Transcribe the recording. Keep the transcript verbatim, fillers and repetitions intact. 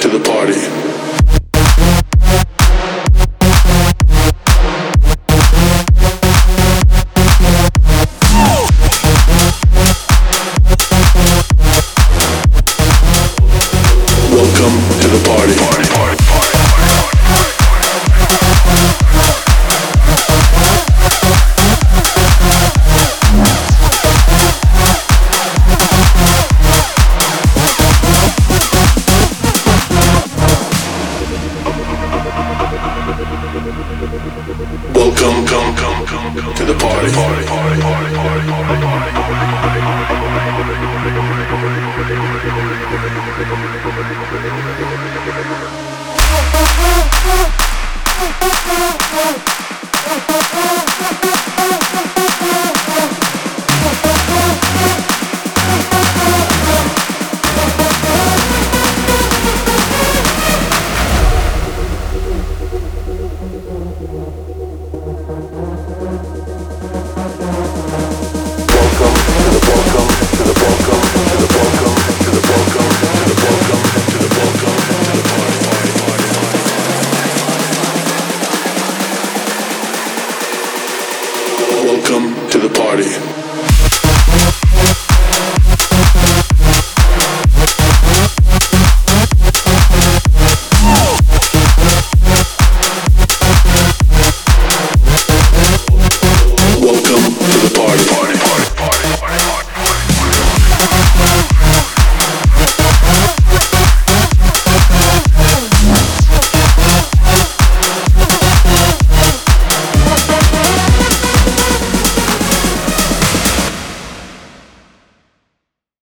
to the party. Welcome to the party. Party, party, party, Welcome, come, come, come, come to the party. Party, party, party, party, party, party, party.